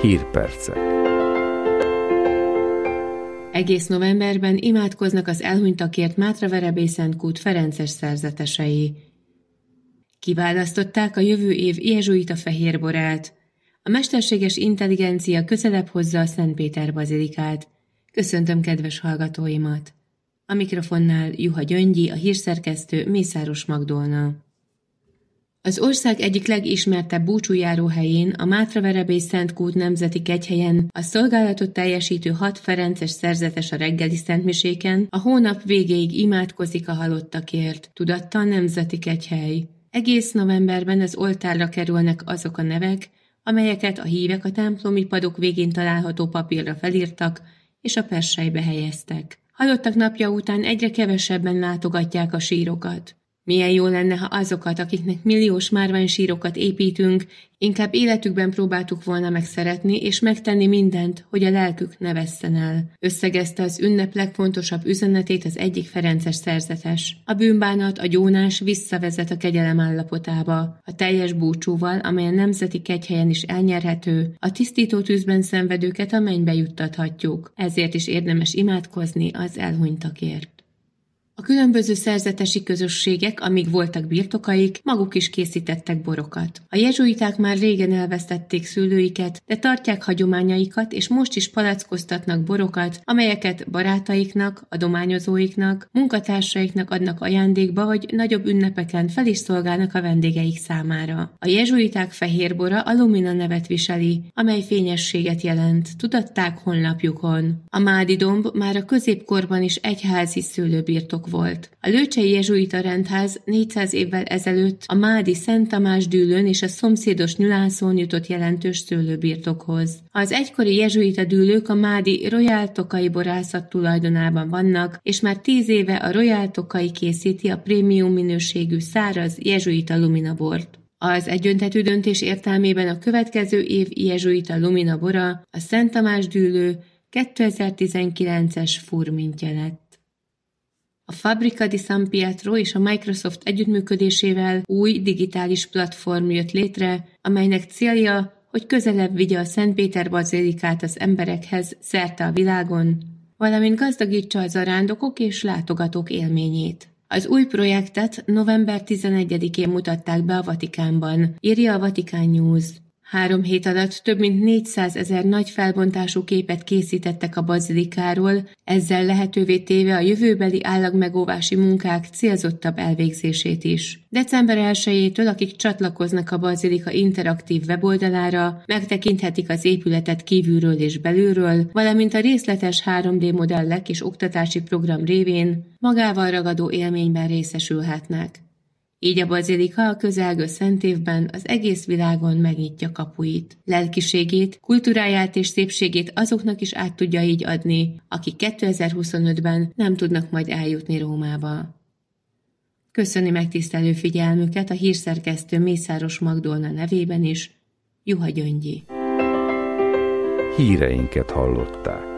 Hírpercek. Egész novemberben imádkoznak az elhunytakért Mátraverebélyszentkút ferences szerzetesei. Kiválasztották a jövő év jezsuita fehérborát. A mesterséges intelligencia közelebb hozza a Szentpéter bazilikát. Köszöntöm kedves hallgatóimat! A mikrofonnál Juha Gyöngyi, a hírszerkesztő Mészáros Magdolna. Az ország egyik legismertebb búcsújáró helyén, a Mátraverebélyszentkút nemzeti kegyhelyen a szolgálatot teljesítő 6 ferences szerzetes a reggeli szentmiséken a hónap végéig imádkozik a halottakért, tudatta a nemzeti kegyhely. Egész novemberben az oltárra kerülnek azok a nevek, amelyeket a hívek a templomi padok végén található papírra felírtak és a perselybe helyeztek. Halottak napja után egyre kevesebben látogatják a sírokat. Milyen jó lenne, ha azokat, akiknek milliós márványsírokat építünk, inkább életükben próbáltuk volna megszeretni és megtenni mindent, hogy a lelkük ne vesszen el. Összegezte az ünnep legfontosabb üzenetét az egyik ferences szerzetes. A bűnbánat, a gyónás visszavezet a kegyelem állapotába. A teljes búcsúval, amely a nemzeti kegyhelyen is elnyerhető, a tisztító tűzben szenvedőket a mennybe juttathatjuk. Ezért is érdemes imádkozni az elhunytakért. A különböző szerzetesi közösségek, amíg voltak birtokaik, maguk is készítettek borokat. A jezsuiták már régen elvesztették szülőiket, de tartják hagyományaikat, és most is palackoztatnak borokat, amelyeket barátaiknak, adományozóiknak, munkatársaiknak adnak ajándékba, hogy nagyobb ünnepeken fel is szolgálnak a vendégeik számára. A jezsuiták fehérbora a Lumina nevet viseli, amely fényességet jelent, tudatták honlapjukon. A Mádi domb már a középkorban is egyházi szőlőbirtok volt. A lőcsei jezsuita rendház 400 évvel ezelőtt a mádi Szent Tamás dűlőn és a szomszédos Nyulászón jutott jelentős szőlőbirtokhoz. Az egykori jezsuita dűlők a mádi Royal Tokai borászat tulajdonában vannak, és már 10 éve a Royal Tokai készíti a prémium minőségű száraz jezsuita Lumina bort. Az egyöntetű döntés értelmében a következő év jezsuita Lumina bora a Szent Tamás dűlő 2019-es furmintje lett. A Fabbrica di San Pietro és a Microsoft együttműködésével új digitális platform jött létre, amelynek célja, hogy közelebb vigye a Szentpéter bazilikát az emberekhez szerte a világon, valamint gazdagítsa a zarándokok és látogatók élményét. Az új projektet november 11-én mutatták be a Vatikánban, írja a Vatican News. 3 hét alatt több mint 400 000 nagy felbontású képet készítettek a bazilikáról, ezzel lehetővé téve a jövőbeli állagmegóvási munkák célzottabb elvégzését is. December 1-től, akik csatlakoznak a bazilika interaktív weboldalára, megtekinthetik az épületet kívülről és belülről, valamint a részletes 3D modellek és oktatási program révén magával ragadó élményben részesülhetnek. Így a bazilika a közelgő szent évben az egész világon megnyitja kapuit. Lelkiségét, kultúráját és szépségét azoknak is át tudja így adni, akik 2025-ben nem tudnak majd eljutni Rómába. Köszöni megtisztelő figyelmüket a hírszerkesztő Mészáros Magdolna nevében is, Juha Gyöngyi. Híreinket hallották.